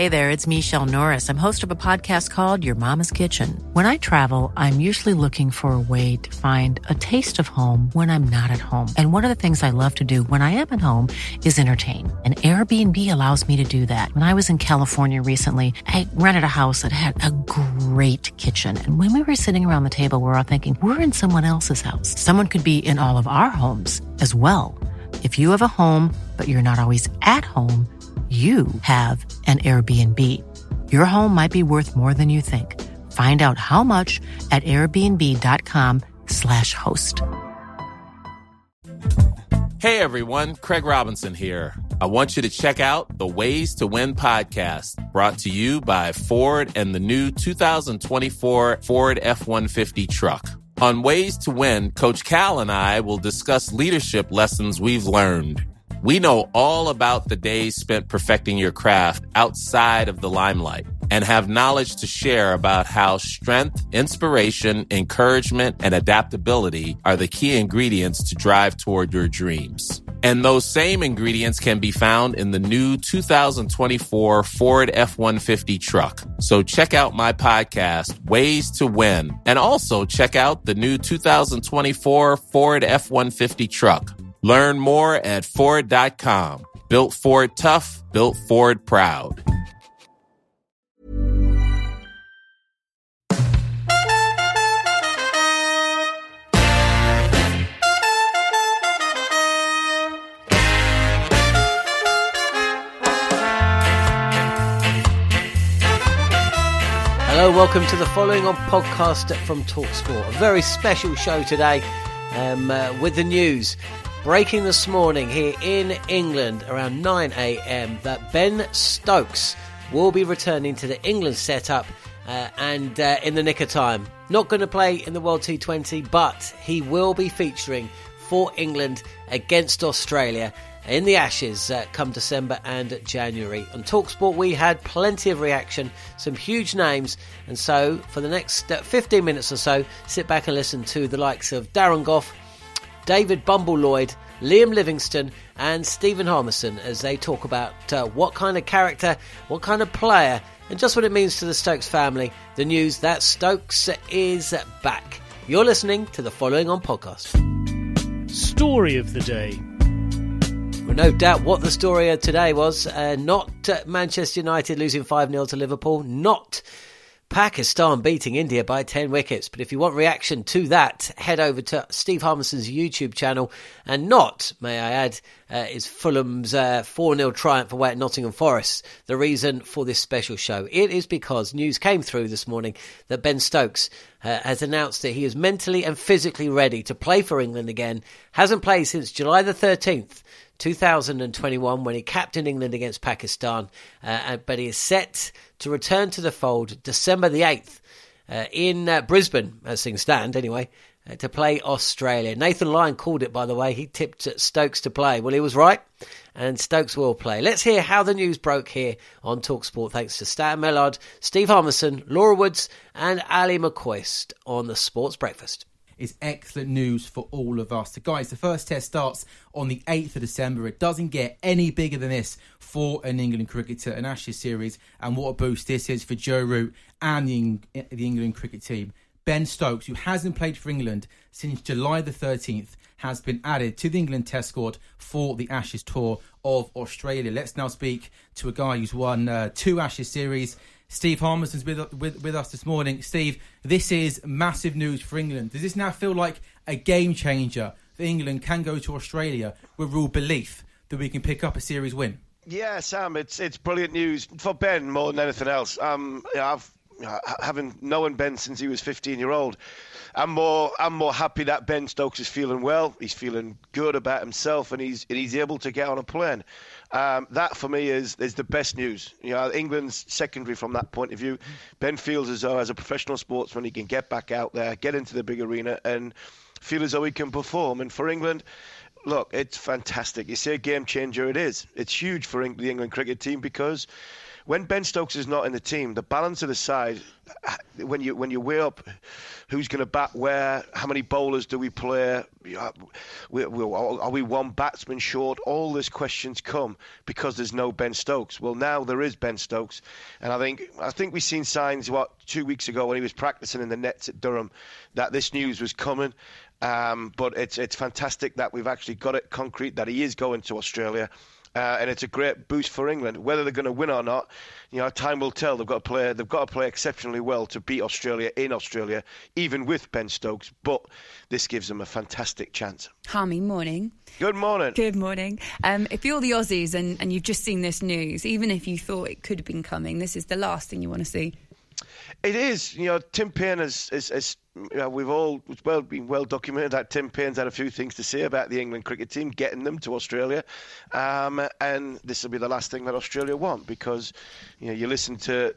Hey there, it's Michelle Norris. I'm host of a podcast called Your Mama's Kitchen. When I travel, I'm usually looking for a way to find a taste of home when I'm not at home. And one of the things I love to do when I am at home is entertain. And Airbnb allows me to do that. When I was in California recently, I rented a house that had a great kitchen. And when we were sitting around the table, we were all thinking, we're in someone else's house. Someone could be in all of our homes as well. If you have a home, but you're not always at home, you have an Airbnb. Your home might be worth more than you think. Find out how much at airbnb.com/host. Hey everyone, Craig Robinson here. I want you to check out the Ways to Win podcast, brought to you by Ford and the new 2024 Ford F-150 truck. On Ways to Win, Coach Cal and I will discuss leadership lessons we've learned. We know all about the days spent perfecting your craft outside of the limelight and have knowledge to share about how strength, inspiration, encouragement, and adaptability are the key ingredients to drive toward your dreams. And those same ingredients can be found in the new 2024 Ford F-150 truck. So check out my podcast, Ways to Win, and also check out the new 2024 Ford F-150 truck. Learn more at Ford.com. Built Ford tough, built Ford proud. Hello, welcome to the Following On podcast from TalkSport. A very special show today with the news. Breaking this morning here in England around 9 a.m. that Ben Stokes will be returning to the England setup and in the nick of time. Not going to play in the World T20, but he will be featuring for England against Australia in the Ashes come December and January. On TalkSport we had plenty of reaction, some huge names, and so for the next 15 minutes or so, sit back and listen to the likes of Darren Gough, David Bumble-Lloyd, Liam Livingston and Stephen Harmison as they talk about what kind of character, what kind of player, and just what it means to the Stokes family. The news that Stokes is back. You're listening to the Following On podcast. Story of the day. Well, no doubt what the story of today was. Not Manchester United losing 5-0 to Liverpool, not Pakistan beating India by 10 wickets. But if you want reaction to that, head over to Steve Harmison's YouTube channel. And not, may I add, is Fulham's 4-0 triumph away at Nottingham Forest the reason for this special show. It is because news came through this morning that Ben Stokes has announced that he is mentally and physically ready to play for England again. Hasn't played since July the 13th. 2021 when he captained England against Pakistan, but he is set to return to the fold December the 8th in Brisbane, as things stand anyway, to play Australia. Nathan Lyon called it, by the way. He tipped Stokes to play. Well, he was right, and Stokes will play. Let's hear how the news broke here on TalkSport, thanks to Stan Mellard, Steve Harmison, Laura Woods and Ali McCoist on the Sports Breakfast. Is excellent news for all of us. So guys, the first test starts on the 8th of December. It doesn't get any bigger than this for an England cricketer, an Ashes series, and what a boost this is for Joe Root and the England cricket team. Ben Stokes, who hasn't played for England since July the 13th, has been added to the England test squad for the Ashes tour of Australia. Let's now speak to a guy who's won 2 Ashes series. Steve Harmison's with us this morning. Steve, this is massive news for England. Does this now feel like a game changer that England can go to Australia with real belief that we can pick up a series win? Yeah, Sam, it's brilliant news for Ben more than anything else. Having known Ben since he was 15-year-old, I'm more happy that Ben Stokes is feeling well. He's feeling good about himself, and he's able to get on a plane. That for me is the best news. You know, England's secondary from that point of view. Ben feels as though, as a professional sportsman, he can get back out there, get into the big arena, and feel as though he can perform. And for England, look, it's fantastic. You say a game changer, it is. It's huge for the England cricket team because when Ben Stokes is not in the team, the balance of the side, when you weigh up who's going to bat where, how many bowlers do we play, are we one batsman short? All these questions come because there's no Ben Stokes. Well, now there is Ben Stokes, and I think we've seen signs 2 weeks ago when he was practicing in the nets at Durham that this news was coming. But it's fantastic that we've actually got it concrete that he is going to Australia. And it's a great boost for England. Whether they're going to win or not, time will tell. They've got to play exceptionally well to beat Australia in Australia, even with Ben Stokes. But this gives them a fantastic chance. Harmy, morning. Good morning. Good morning. If you're the Aussies and you've just seen this news, even if you thought it could have been coming, this is the last thing you want to see. It is. Tim Paine is we've all been well documented that Tim Paine's had a few things to say about the England cricket team getting them to Australia, and this will be the last thing that Australia want, because you listen to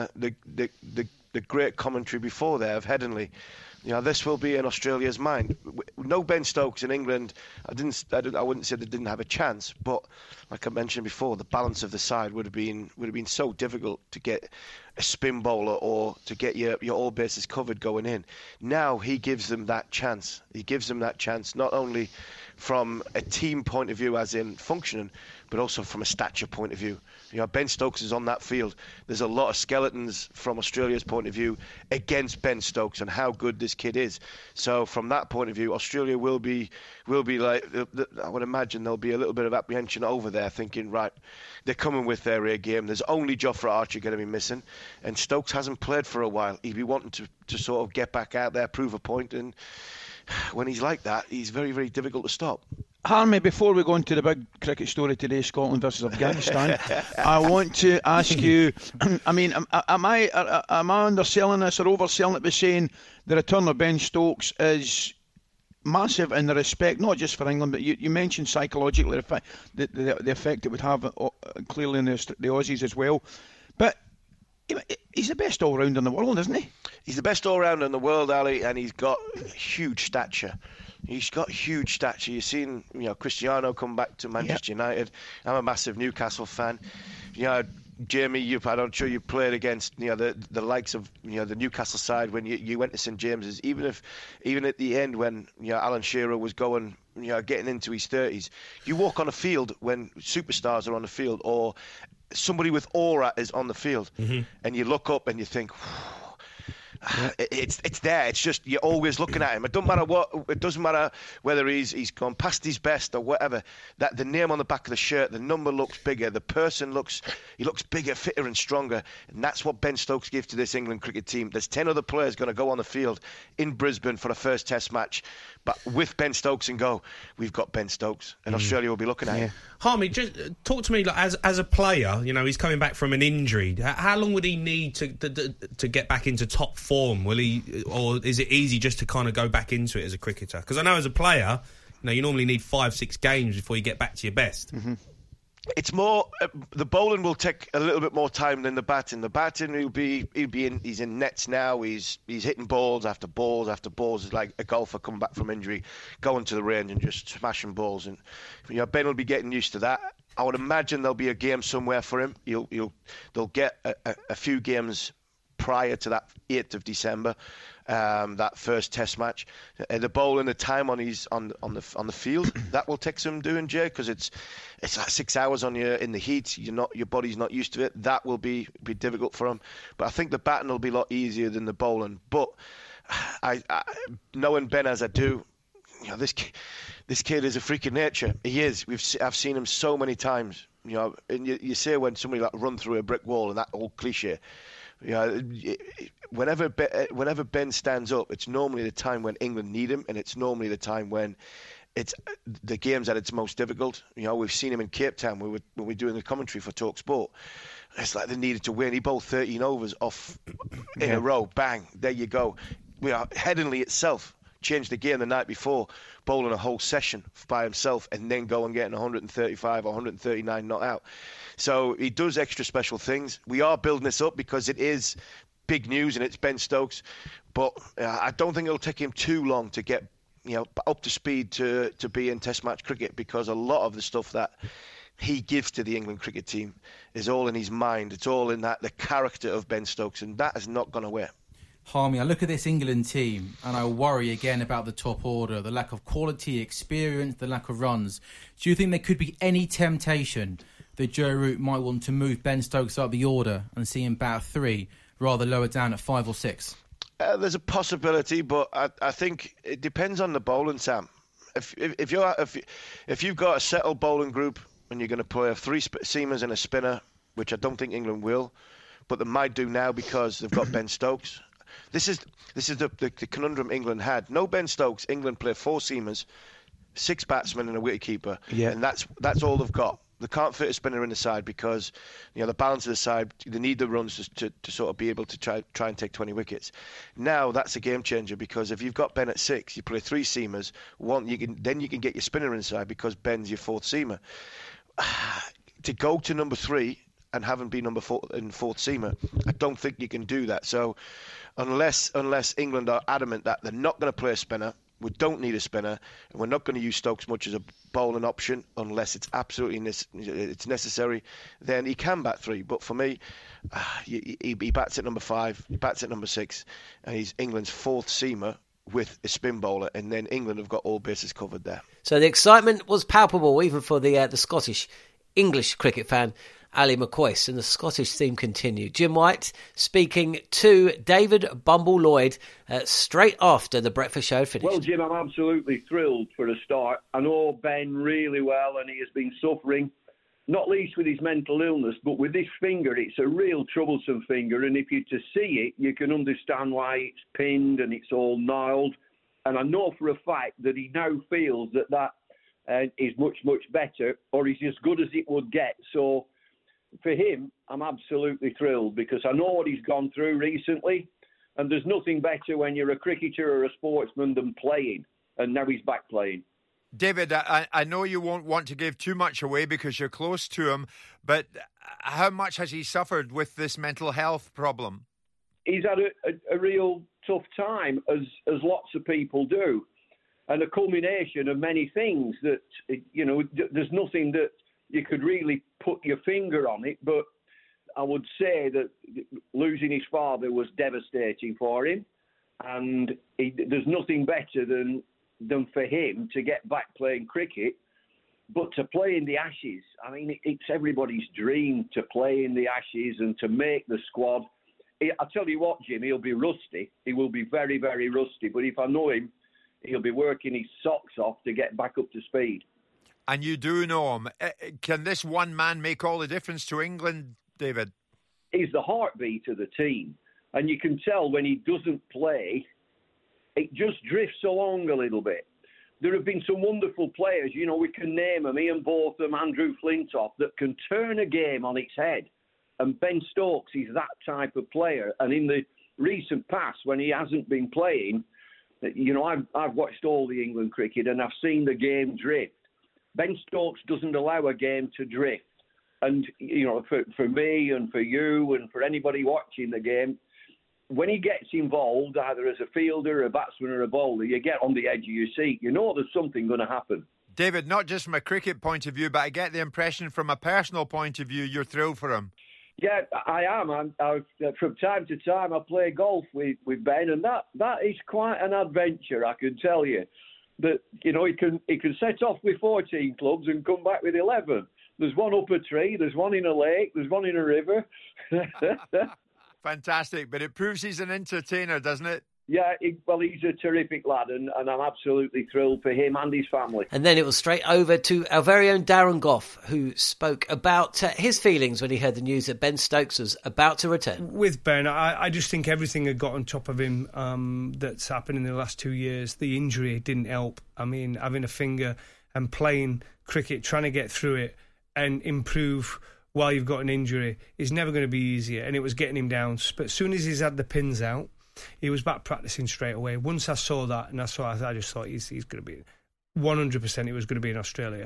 the great commentary before there of Headingley. This will be in Australia's mind. No Ben Stokes in England. I wouldn't say they didn't have a chance, but like I mentioned before, the balance of the side would have been so difficult to get a spin bowler or to get your all bases covered going in. Now he gives them that chance. He gives them that chance not only from a team point of view, as in functioning, but also from a stature point of view. Ben Stokes is on that field. There's a lot of skeletons from Australia's point of view against Ben Stokes and how good this kid is. So from that point of view, Australia will be like, I would imagine there'll be a little bit of apprehension over there, thinking, right, they're coming with their A game. There's only Jofra Archer going to be missing, and Stokes hasn't played for a while. He'd be wanting to sort of get back out there, prove a point, and when he's like that, he's very, very difficult to stop. Harmy, before we go into the big cricket story today, Scotland versus Afghanistan, I want to ask you, I mean, am I underselling this or overselling it by saying the return of Ben Stokes is massive in the respect, not just for England, but you mentioned psychologically the effect it would have clearly on the Aussies as well. But he's the best all-rounder in the world, isn't he? He's the best all-rounder in the world, Ali, and he's got huge stature. He's got huge stature. You've seen, Cristiano come back to Manchester United. I'm a massive Newcastle fan. Jamie, I'm sure you played against the likes of the Newcastle side when you went to St James's. Even at the end when Alan Shearer was going, getting into his 30s, you walk on a field when superstars are on the field or somebody with aura is on the field, and you look up and you think, it's there. It's just you're always looking at him. It doesn't matter what. It doesn't matter whether he's gone past his best or whatever. That the name on the back of the shirt, the number looks bigger. The person looks bigger, fitter, and stronger. And that's what Ben Stokes gives to this England cricket team. There's 10 other players going to go on the field in Brisbane for a first Test match, but with Ben Stokes and go, we've got Ben Stokes, and Australia will be looking at him. Harmy, just talk to me as a player. He's coming back from an injury. How long would he need to get back into top form? Will he, or is it easy just to kind of go back into it as a cricketer? Because I know as a player, you normally need 5-6 games before you get back to your best. Mm-hmm. It's more the bowling will take a little bit more time than the batting. The batting he's in nets now. He's hitting balls after balls after balls. It's like a golfer coming back from injury, going to the range and just smashing balls. And Ben will be getting used to that. I would imagine there'll be a game somewhere for him. They'll get a few games prior to that 8th of December, that first Test match. The bowling, the time on the field, that will take some doing, Jay, because it's like 6 hours on you in the heat. Your body's not used to it. That will be difficult for him. But I think the batting will be a lot easier than the bowling. But I knowing Ben as I do, this kid is a freak of nature. He is. I've seen him so many times. And you say when somebody run through a brick wall, and that old cliche. Whenever Ben stands up, it's normally the time when England need him, and it's normally the time when it's the game's at its most difficult. We've seen him in Cape Town when we're doing the commentary for Talk Sport. It's like they needed to win. He bowled 13 overs off in a row. Bang, there you go. Headingley itself changed the game the night before, bowling a whole session by himself and then go and getting 135 or 139 not out. So he does extra special things. We are building this up because it is big news and it's Ben Stokes. But I don't think it'll take him too long to get up to speed to be in Test match cricket, because a lot of the stuff that he gives to the England cricket team is all in his mind. It's all in the character of Ben Stokes, and that has not gone away. Harmy, I look at this England team and I worry again about the top order, the lack of quality, experience, the lack of runs. Do you think there could be any temptation that Joe Root might want to move Ben Stokes up the order and see him bat 3 rather lower down at 5 or 6? There's a possibility, but I think it depends on the bowling, Sam. If you've got a settled bowling group and you're going to play 3 seamers and a spinner, which I don't think England will, but they might do now because they've got Ben Stokes. This is the conundrum England had. No Ben Stokes, England play 4 seamers, 6 batsmen and a wicketkeeper, and that's all they've got. They can't fit a spinner in the side because the balance of the side, they need the runs to sort of be able to try and take 20 wickets. Now that's a game changer because if you've got Ben at 6, you play 3 seamers, then you can get your spinner inside because Ben's your 4th seamer. To go to number 3 and having been number 4 and 4th seamer, I don't think you can do that. So unless England are adamant that they're not going to play a spinner, we don't need a spinner, and we're not going to use Stokes much as a bowling option unless it's absolutely necessary, then he can bat 3. But for me, he bats at number 5, he bats at number 6, and he's England's 4th seamer with a spin bowler, and then England have got all bases covered there. So the excitement was palpable even for the Scottish English cricket fan Ali McCoist, and the Scottish theme continued. Jim White speaking to David Bumble Lloyd straight after the breakfast show finished. Well, Jim, I'm absolutely thrilled for a start. I know Ben really well, and he has been suffering, not least with his mental illness, but with this finger, it's a real troublesome finger, and if you're to see it, you can understand why it's pinned and it's all gnarled. And I know for a fact that he now feels that is much, much better, or is as good as it would get. So for him, I'm absolutely thrilled because I know what he's gone through recently, and there's nothing better when you're a cricketer or a sportsman than playing, and now he's back playing. David, I know you won't want to give too much away because you're close to him, but how much has he suffered with this mental health problem? He's had a real tough time, as lots of people do, and a culmination of many things that, there's nothing that you could really put your finger on it, but I would say that losing his father was devastating for him, and there's nothing better than for him to get back playing cricket, but to play in the Ashes. I mean, it's everybody's dream to play in the Ashes and to make the squad. I'll tell you what, Jim, he'll be rusty. He will be very, very rusty, but if I know him, he'll be working his socks off to get back up to speed. And you do know him. Can this one man make all the difference to England, David? He's the heartbeat of the team. And you can tell when he doesn't play, it just drifts along a little bit. There have been some wonderful players, we can name them, Ian Botham, Andrew Flintoff, that can turn a game on its head. And Ben Stokes is that type of player. And in the recent past, when he hasn't been playing, I've watched all the England cricket and I've seen the game drift. Ben Stokes doesn't allow a game to drift. And, for me and for you and for anybody watching the game, when he gets involved, either as a fielder, a batsman or a bowler, you get on the edge of your seat. You know there's something going to happen. David, not just from a cricket point of view, but I get the impression from a personal point of view, you're thrilled for him. Yeah, I am. From time to time, I play golf with Ben, and that is quite an adventure, I can tell you. That he can set off with 14 clubs and come back with 11. There's one up a tree, there's one in a lake, there's one in a river. Fantastic, but it proves he's an entertainer, doesn't it? Yeah, he's a terrific lad, and I'm absolutely thrilled for him and his family. And then it was straight over to our very own Darren Gough, who spoke about his feelings when he heard the news that Ben Stokes was about to return. With Ben, I just think everything had got on top of him that's happened in the last 2 years. The injury didn't help. I mean, having a finger and playing cricket, trying to get through it and improve while you've got an injury is never going to be easier, and it was getting him down. But as soon as he's had the pins out, he was back practicing straight away. Once I saw that, and I just thought he's going to be 100%. He was going to be in Australia.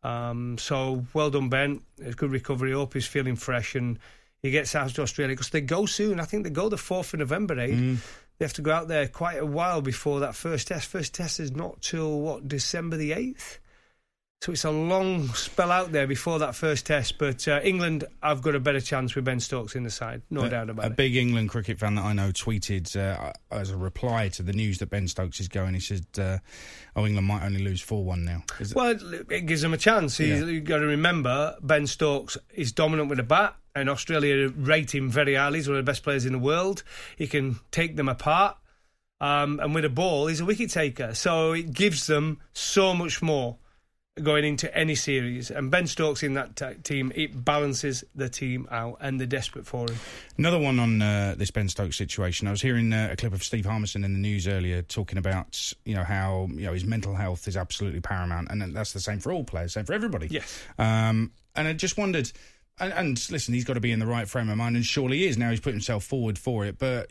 So well done, Ben. It's good recovery. I hope he's feeling fresh and he gets out to Australia because they go soon. I think they go the 4th of November. They have to go out there quite a while before that first test. First test is not till December the 8th. So it's a long spell out there before that first test. But England, I've got a better chance with Ben Stokes in the side, no doubt about it. A big England cricket fan that I know tweeted as a reply to the news that Ben Stokes is going, he said, England might only lose 4-1 now. Well, it gives them a chance. You've got to remember, Ben Stokes is dominant with the bat, and Australia rate him very highly. He's one of the best players in the world. He can take them apart. And with a ball, he's a wicket taker. So it gives them so much more going into any series. And Ben Stokes in that team, it balances the team out, and they're desperate for him. Another one on this Ben Stokes situation. I was hearing a clip of Steve Harmison in the news earlier talking about how his mental health is absolutely paramount, and that's the same for all players, same for everybody. Yes. And I just wondered, and listen, he's got to be in the right frame of mind, and surely he is. Now he's put himself forward for it, but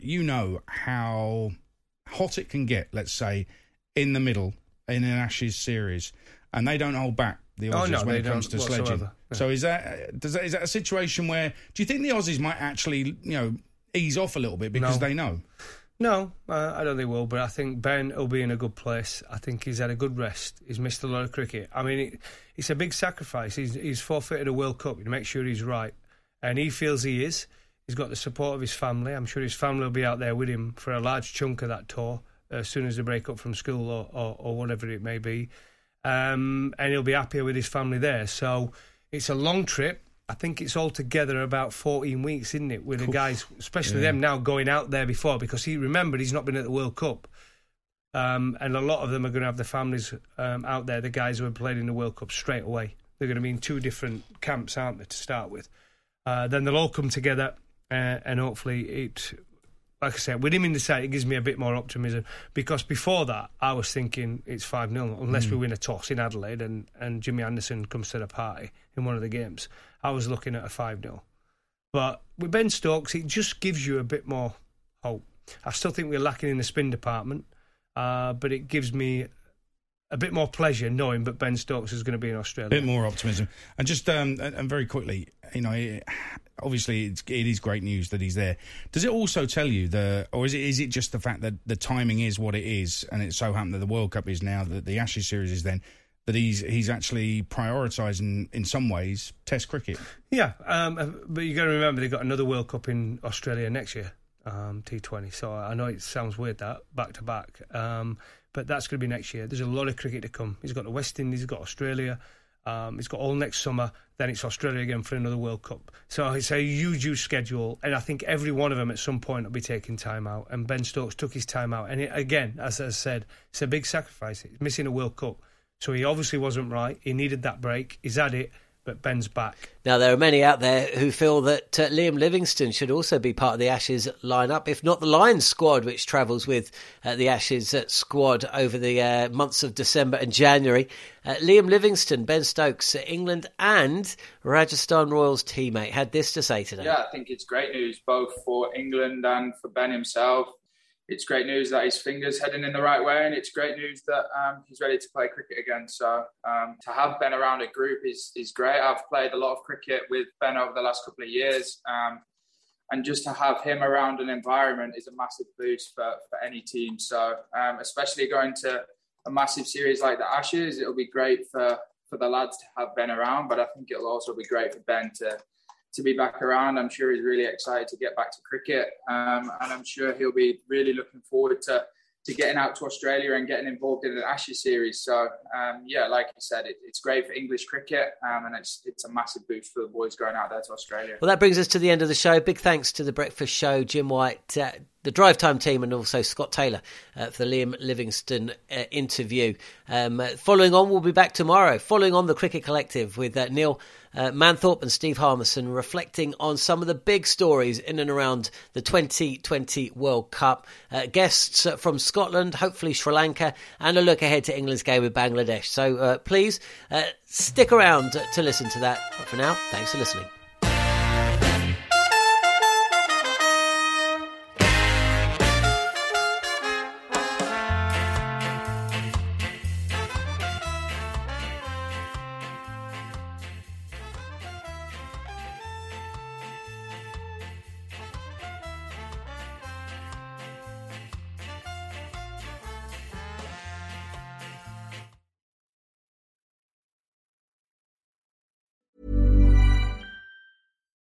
how hot it can get, let's say, in the middle in an Ashes series. And they don't hold back, the Aussies, when it comes to sledging. No. So is that a situation where, do you think the Aussies might actually, ease off a little bit because they know? No, I don't think they will, but I think Ben will be in a good place. I think he's had a good rest. He's missed a lot of cricket. I mean, it's a big sacrifice. He's forfeited a World Cup to make sure he's right. And he feels he is. He's got the support of his family. I'm sure his family will be out there with him for a large chunk of that tour as soon as they break up from school or whatever it may be. And he'll be happier with his family there. So it's a long trip. I think it's altogether about 14 weeks, isn't it, with the guys, especially them now going out there before, because he's not been at the World Cup. And a lot of them are going to have their families out there, the guys who have played in the World Cup straight away. They're going to be in 2 different camps, aren't they, to start with. Then they'll all come together and hopefully like I said, with him in the side, it gives me a bit more optimism, because before that, I was thinking it's 5-0, unless we win a toss in Adelaide and Jimmy Anderson comes to the party in one of the games. I was looking at a 5-0. But with Ben Stokes, it just gives you a bit more hope. I still think we're lacking in the spin department, but it gives me a bit more pleasure knowing that Ben Stokes is going to be in Australia. A bit more optimism. And just and very quickly, obviously it is great news that he's there. Does it also tell you or is it just the fact that the timing is what it is, and it so happened that the World Cup is now, that the Ashes series is then, that he's actually prioritising in some ways Test cricket? Yeah, but you got to remember they've got another World Cup in Australia next year, T20. So I know it sounds weird that back to back, but that's going to be next year. There's a lot of cricket to come. He's got the West Indies, he's got Australia. He's got all next summer, then it's Australia again for another World Cup. So it's a huge schedule, and I think every one of them at some point will be taking time out, and Ben Stokes took his time out. And again, as I said, it's a big sacrifice. He's missing a World Cup, so he obviously wasn't right. He needed that break. He's had it, but Ben's back. Now, there are many out there who feel that Liam Livingstone should also be part of the Ashes lineup, if not the Lions squad, which travels with the Ashes squad over the months of December and January. Liam Livingstone, Ben Stokes, England and Rajasthan Royals teammate, had this to say today. Yeah, I think it's great news both for England and for Ben himself. It's great news that his finger's heading in the right way, and it's great news that he's ready to play cricket again. So to have Ben around a group is great. I've played a lot of cricket with Ben over the last couple of years, and just to have him around an environment is a massive boost for any team. So especially going to a massive series like the Ashes, it'll be great for the lads to have Ben around, but I think it'll also be great for Ben to be back around. I'm sure he's really excited to get back to cricket, and I'm sure he'll be really looking forward to getting out to Australia and getting involved in an Ashes series. So like you said, it's great for English cricket, and it's a massive boost for the boys going out there to Australia. Well, that brings us to the end of the show. Big thanks to The Breakfast Show, Jim White, the Drive Time team, and also Scott Taylor for the Liam Livingstone interview. Following on, we'll be back tomorrow, following on the Cricket Collective with Neil Manthorpe and Steve Harmison, reflecting on some of the big stories in and around the 2020 World Cup. Guests from Scotland, hopefully Sri Lanka, and a look ahead to England's game with Bangladesh. So please stick around to listen to that. But for now, thanks for listening.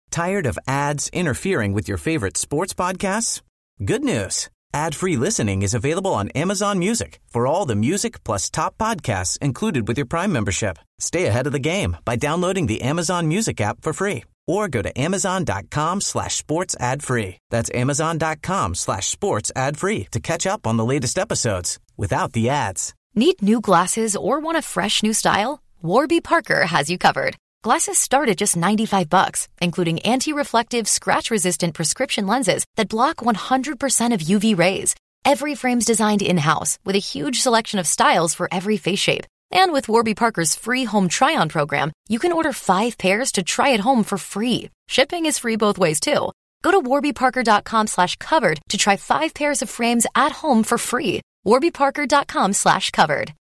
Tired of ads interfering with your favorite sports podcasts? Good news. Ad-free listening is available on Amazon Music for all the music plus top podcasts included with your Prime membership. Stay ahead of the game by downloading the Amazon Music app for free or go to amazon.com/sports ad free. That's amazon.com/sports ad free to catch up on the latest episodes without the ads. Need new glasses or want a fresh new style? Warby Parker has you covered. Glasses start at just $95, including anti-reflective, scratch-resistant prescription lenses that block 100% of UV rays. Every frame's designed in-house with a huge selection of styles for every face shape. And with Warby Parker's free home try-on program, you can order 5 pairs to try at home for free. Shipping is free both ways, too. Go to warbyparker.com/covered to try 5 pairs of frames at home for free. warbyparker.com/covered.